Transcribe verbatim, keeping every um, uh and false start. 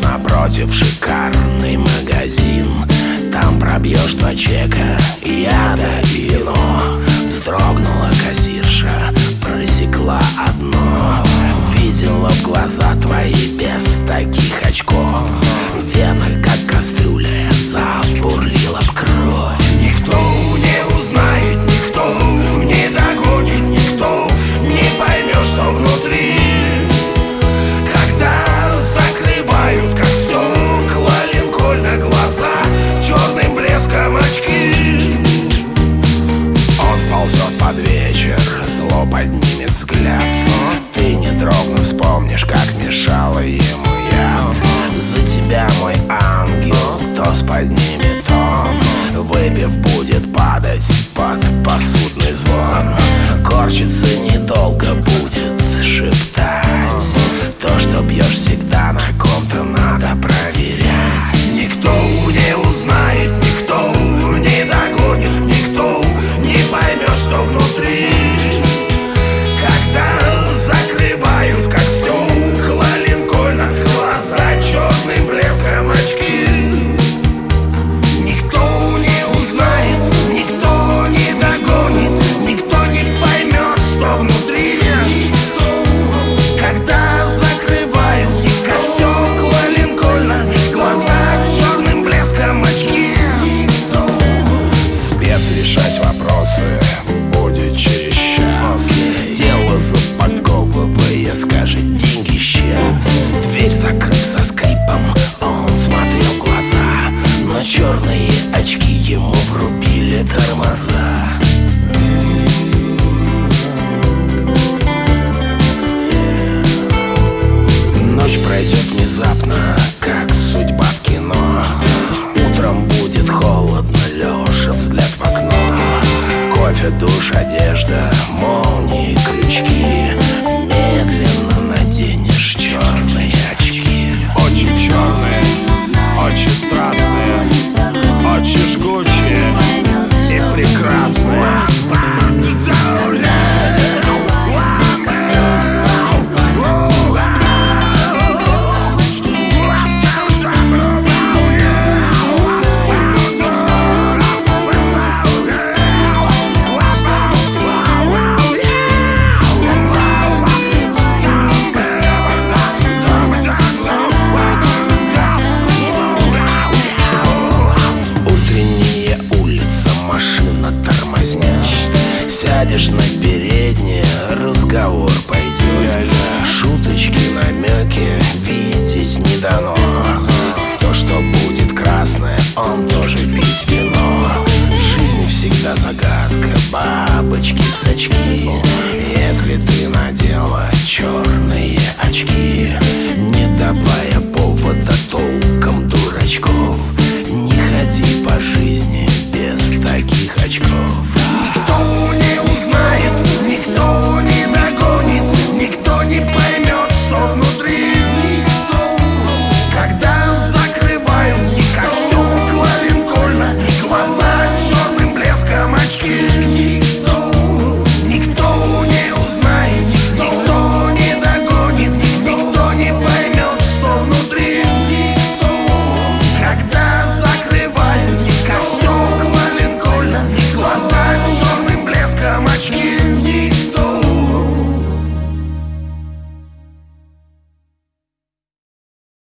напротив шикарный магазин. Там пробьешь два чека, яда и вино. Вздрогнула кассирша, просекла одно. Видела в глаза твои без таких очков. Вена, как кастрюля, забурлила в кровь. Никто не узнает, никто не догонит, никто не поймет, что внутри. Когда закрывают, как стекла, линкольна глаза, черным блеском очки. Он ползет под вечер, зло поднимет взгляд. Ты, не дрогнув, вспомнишь, как мешала ему яд. За тебя, мой